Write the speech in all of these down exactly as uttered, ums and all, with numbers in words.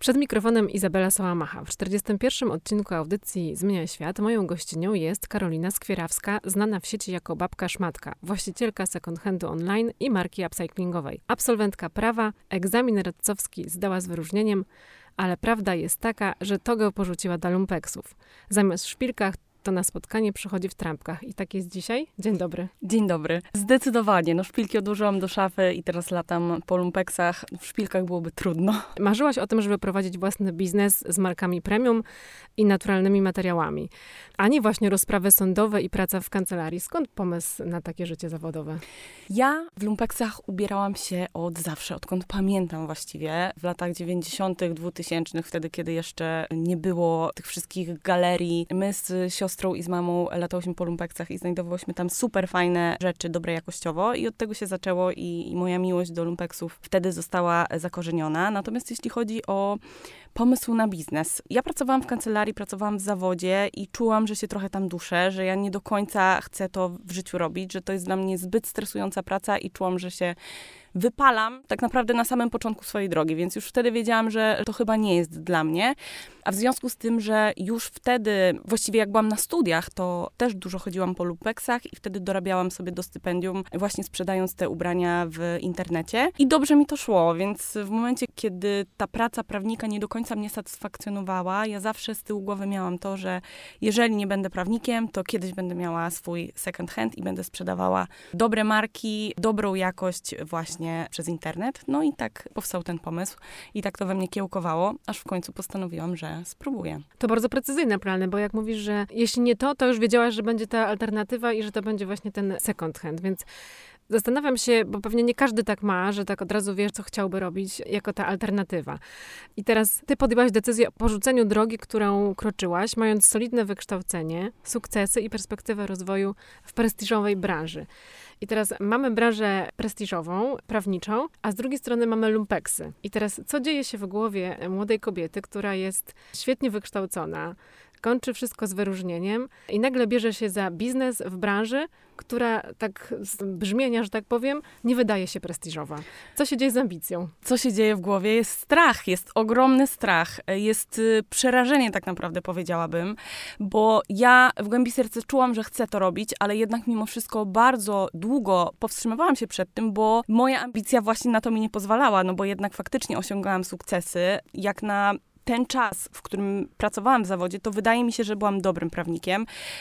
Przed mikrofonem Izabela Sołamacha. W czterdziestym pierwszym odcinku audycji Zmieniaj Świat moją gościnią jest Karolina Skwierawska, znana w sieci jako Babka Szmatka, właścicielka second handu online i marki upcyclingowej. Absolwentka prawa, egzamin radcowski zdała z wyróżnieniem, ale prawda jest taka, że togę porzuciła do lumpeksów. Zamiast w szpilkach to na spotkanie przychodzi w trampkach. I tak jest dzisiaj? Dzień dobry. Dzień dobry. Zdecydowanie. No szpilki odłożyłam do szafy i teraz latam po lumpeksach. W szpilkach byłoby trudno. Marzyłaś o tym, żeby prowadzić własny biznes z markami premium i naturalnymi materiałami. A nie właśnie rozprawy sądowe i praca w kancelarii. Skąd pomysł na takie życie zawodowe? Ja w lumpeksach ubierałam się od zawsze, odkąd pamiętam właściwie. W latach dziewięćdziesiątych, dwutysięcznych, wtedy, kiedy jeszcze nie było tych wszystkich galerii. My z siostrą i z mamą latałyśmy po lumpeksach i znajdowałyśmy tam super fajne rzeczy, dobre jakościowo i od tego się zaczęło i, i moja miłość do lumpeksów wtedy została zakorzeniona. Natomiast jeśli chodzi o pomysł na biznes, ja pracowałam w kancelarii, pracowałam w zawodzie i czułam, że się trochę tam duszę, że ja nie do końca chcę to w życiu robić, że to jest dla mnie zbyt stresująca praca i czułam, że się wypalam tak naprawdę na samym początku swojej drogi, więc już wtedy wiedziałam, że to chyba nie jest dla mnie. A w związku z tym, że już wtedy, właściwie jak byłam na studiach, to też dużo chodziłam po lumpeksach i wtedy dorabiałam sobie do stypendium, właśnie sprzedając te ubrania w internecie. I dobrze mi to szło, więc w momencie, kiedy ta praca prawnika nie do końca mnie satysfakcjonowała, ja zawsze z tyłu głowy miałam to, że jeżeli nie będę prawnikiem, to kiedyś będę miała swój second hand i będę sprzedawała dobre marki, dobrą jakość właśnie przez internet. No i tak powstał ten pomysł i tak to we mnie kiełkowało, aż w końcu postanowiłam, że spróbuję. To bardzo precyzyjne plany, bo jak mówisz, że jeśli nie to, to już wiedziałaś, że będzie ta alternatywa i że to będzie właśnie ten second hand, więc zastanawiam się, bo pewnie nie każdy tak ma, że tak od razu wiesz, co chciałby robić jako ta alternatywa. I teraz ty podjęłaś decyzję o porzuceniu drogi, którą kroczyłaś, mając solidne wykształcenie, sukcesy i perspektywę rozwoju w prestiżowej branży. I teraz mamy branżę prestiżową, prawniczą, a z drugiej strony mamy lumpeksy. I teraz co dzieje się w głowie młodej kobiety, która jest świetnie wykształcona, kończy wszystko z wyróżnieniem i nagle bierze się za biznes w branży, która tak z brzmienia, że tak powiem, nie wydaje się prestiżowa. Co się dzieje z ambicją? Co się dzieje w głowie? Jest strach, jest ogromny strach, jest przerażenie tak naprawdę, powiedziałabym, bo ja w głębi serca czułam, że chcę to robić, ale jednak mimo wszystko bardzo długo powstrzymywałam się przed tym, bo moja ambicja właśnie na to mi nie pozwalała, no bo jednak faktycznie osiągałam sukcesy, jak na ten czas, w którym pracowałam w zawodzie, to wydaje mi się, że byłam dobrym prawnikiem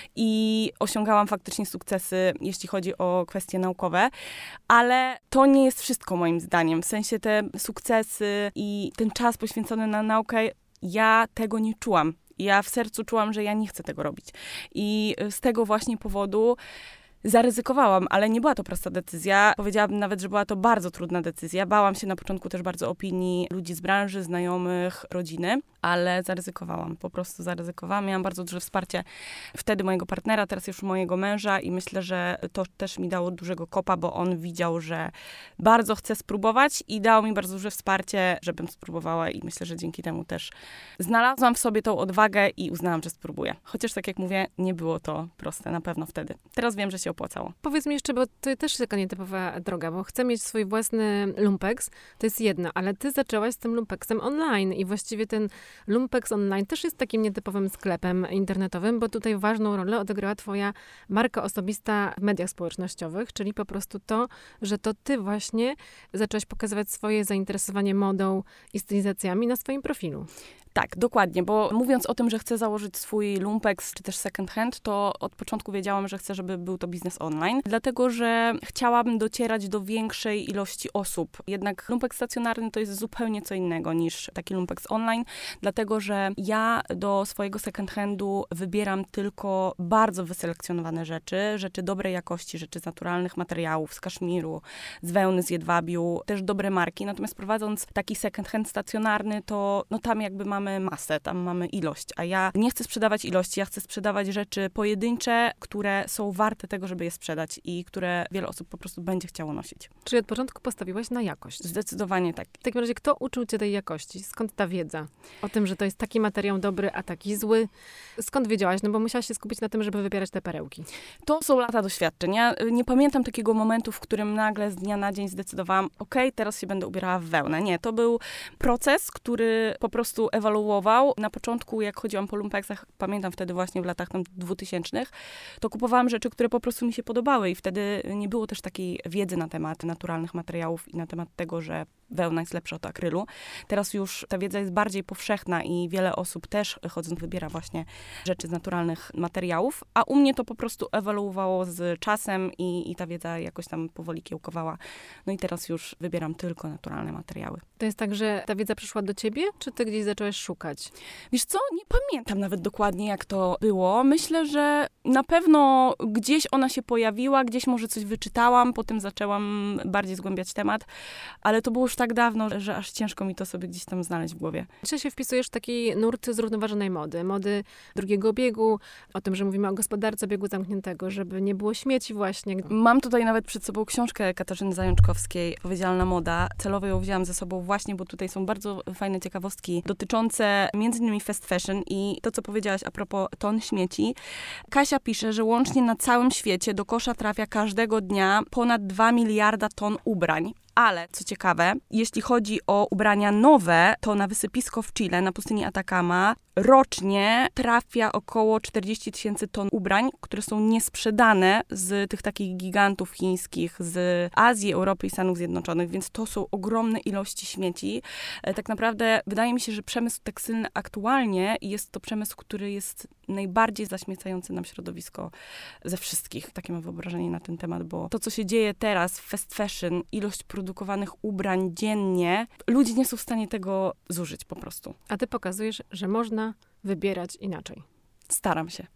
i osiągałam faktycznie sukcesy, jeśli chodzi o kwestie naukowe, ale to nie jest wszystko moim zdaniem. W sensie te sukcesy i ten czas poświęcony na naukę, ja tego nie czułam. Ja w sercu czułam, że ja nie chcę tego robić. I z tego właśnie powodu zaryzykowałam, ale nie była to prosta decyzja. Powiedziałabym nawet, że była to bardzo trudna decyzja. Bałam się na początku też bardzo opinii ludzi z branży, znajomych, rodziny, ale zaryzykowałam. Po prostu zaryzykowałam. Miałam bardzo duże wsparcie wtedy mojego partnera, teraz już mojego męża i myślę, że to też mi dało dużego kopa, bo on widział, że bardzo chcę spróbować i dał mi bardzo duże wsparcie, żebym spróbowała i myślę, że dzięki temu też znalazłam w sobie tą odwagę i uznałam, że spróbuję. Chociaż tak jak mówię, nie było to proste na pewno wtedy. Teraz wiem, że się opłacało. Powiedz mi jeszcze, bo to też jest taka nietypowa droga, bo chcę mieć swój własny lumpeks, to jest jedno, ale ty zaczęłaś z tym lumpeksem online i właściwie ten lumpeks online też jest takim nietypowym sklepem internetowym, bo tutaj ważną rolę odegrała twoja marka osobista w mediach społecznościowych, czyli po prostu to, że to ty właśnie zaczęłaś pokazywać swoje zainteresowanie modą i stylizacjami na swoim profilu. Tak, dokładnie, bo mówiąc o tym, że chcę założyć swój lumpeks czy też second hand, to od początku wiedziałam, że chcę, żeby był to biznes online, dlatego że chciałabym docierać do większej ilości osób. Jednak lumpeks stacjonarny to jest zupełnie co innego niż taki lumpeks online, dlatego że ja do swojego second handu wybieram tylko bardzo wyselekcjonowane rzeczy, rzeczy dobrej jakości, rzeczy z naturalnych materiałów, z kaszmiru, z wełny, z jedwabiu, też dobre marki. Natomiast prowadząc taki second hand stacjonarny, to no tam jakby mamy mamy masę, tam mamy ilość, a ja nie chcę sprzedawać ilości, ja chcę sprzedawać rzeczy pojedyncze, które są warte tego, żeby je sprzedać i które wiele osób po prostu będzie chciało nosić. Czyli od początku postawiłaś na jakość. Zdecydowanie tak. W takim razie, kto uczył cię tej jakości? Skąd ta wiedza o tym, że to jest taki materiał dobry, a taki zły? Skąd wiedziałaś? No bo musiałaś się skupić na tym, żeby wybierać te perełki. To są lata doświadczeń. Ja nie pamiętam takiego momentu, w którym nagle z dnia na dzień zdecydowałam, okej, teraz się będę ubierała w wełnę. Nie, to był proces, który po prostu ewoluował. Na początku, jak chodziłam po lumpeksach, pamiętam wtedy właśnie w latach tam dwutysięcznych, to kupowałam rzeczy, które po prostu mi się podobały i wtedy nie było też takiej wiedzy na temat naturalnych materiałów i na temat tego, że wełna jest lepsza od akrylu. Teraz już ta wiedza jest bardziej powszechna i wiele osób też chodząc wybiera właśnie rzeczy z naturalnych materiałów, a u mnie to po prostu ewoluowało z czasem i, i ta wiedza jakoś tam powoli kiełkowała. No i teraz już wybieram tylko naturalne materiały. To jest tak, że ta wiedza przyszła do ciebie, czy ty gdzieś zaczęłaś szukać? Wiesz co, nie pamiętam nawet dokładnie, jak to było. Myślę, że na pewno gdzieś ona się pojawiła, gdzieś może coś wyczytałam, potem zaczęłam bardziej zgłębiać temat, ale to było już tak dawno, że aż ciężko mi to sobie gdzieś tam znaleźć w głowie. Czy się wpisujesz w taki nurt zrównoważonej mody, mody drugiego biegu, o tym, że mówimy o gospodarce biegu zamkniętego, żeby nie było śmieci właśnie. Mam tutaj nawet przed sobą książkę Katarzyny Zajączkowskiej, Powiedzialna moda. Celowo ją wzięłam ze sobą właśnie, bo tutaj są bardzo fajne ciekawostki dotyczące między innymi fast fashion i to, co powiedziałaś a propos ton śmieci. Kasia pisze, że łącznie na całym świecie do kosza trafia każdego dnia ponad dwa miliarda ton ubrań. Ale, co ciekawe, jeśli chodzi o ubrania nowe, to na wysypisko w Chile, na pustyni Atacama, rocznie trafia około czterdzieści tysięcy ton ubrań, które są niesprzedane z tych takich gigantów chińskich, z Azji, Europy i Stanów Zjednoczonych, więc to są ogromne ilości śmieci. Tak naprawdę wydaje mi się, że przemysł tekstylny aktualnie jest to przemysł, który jest najbardziej zaśmiecający nam środowisko ze wszystkich. Takie mam wyobrażenie na ten temat, bo to, co się dzieje teraz w fast fashion, ilość produkowanych ubrań dziennie, ludzie nie są w stanie tego zużyć po prostu. A ty pokazujesz, że można wybierać inaczej. Staram się.